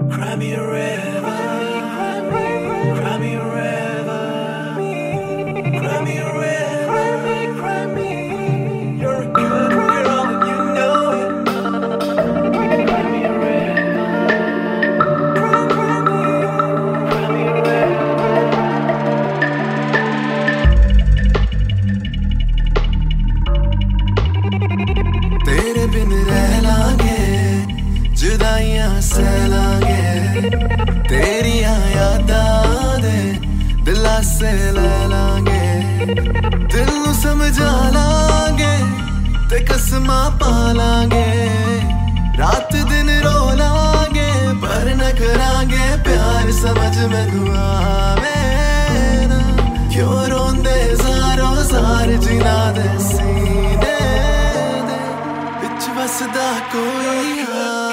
Cry me a river, cry me a river, cry me a river, cry me. You're a good girl and you know it. Cry me a river, cry me a river. तेरे बिन रह लांगे, जुदाइयां सह लांगे, तेरियां यादां दे दिलासे ले लांगे, दिल नूं समझा लांगे ते कसमां पा लांगे, रात दिन रो लांगे पर न करांगे प्यार। समझ मैनू आवे ना क्यों रोंदे ज़ारो ज़ार जिना दे सीने दे विच वसदा कोई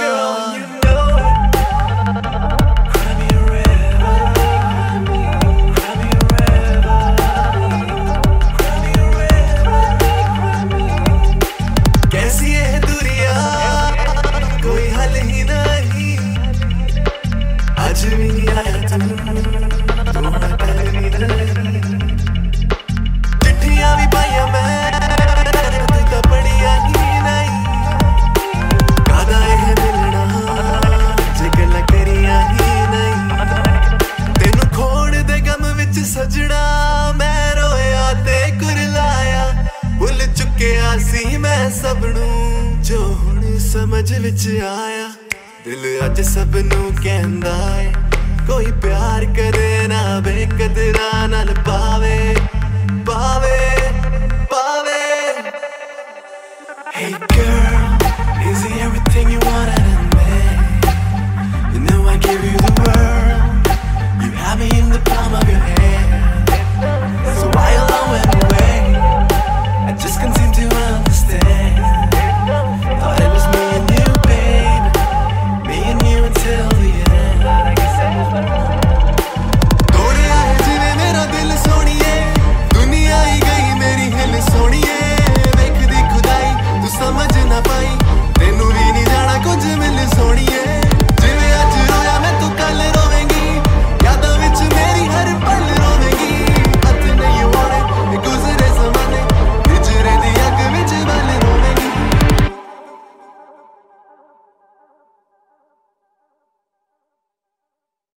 चिट्ठियां भी पाइया मैं तू तो पढ़िया ही नहीं, कादा एह मिलना जे गल्लां करिया ही नहीं। तेनू खोड़ दे गम विच सजना मैं रोया ते कुरलाया, भुल चुकिया सी मैं सबनू जो हुण समझ विच आया। दिल अज सबनू कहंदा है कोई प्यार करे ना बेकदरा नाल पावे पावे पावे। Hey